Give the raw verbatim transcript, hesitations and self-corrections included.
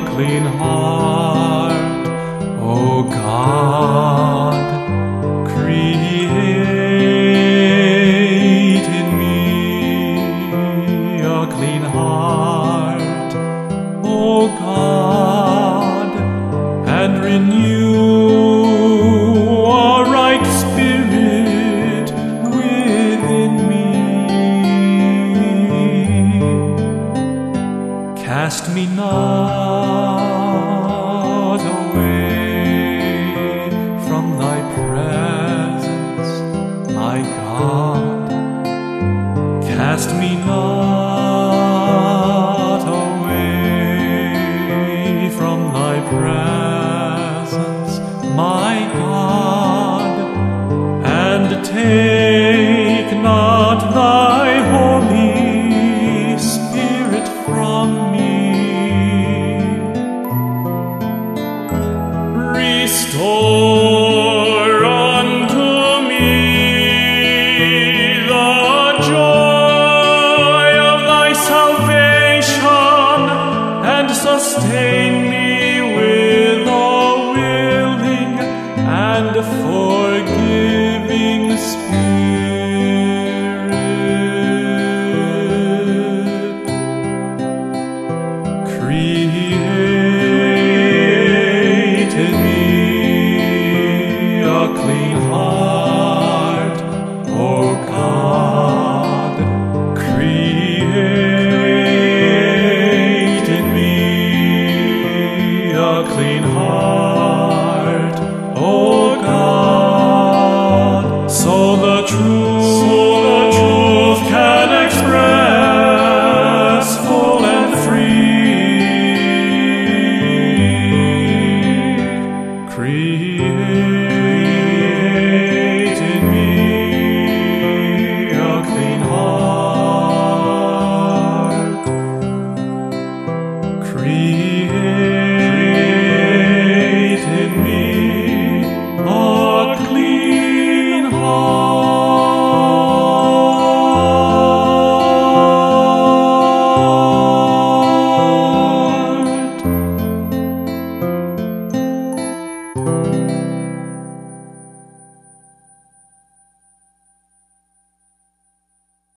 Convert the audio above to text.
clean heart, O God. Create in me a clean heart, O God, and renew a right spirit within me. Cast me not away from thy presence, my God. Cast me not away from thy presence, my God, and take not thy Holy Spirit from me. Restore unto me the joy of thy salvation, and sustain me with a willing and forgiving spirit. Create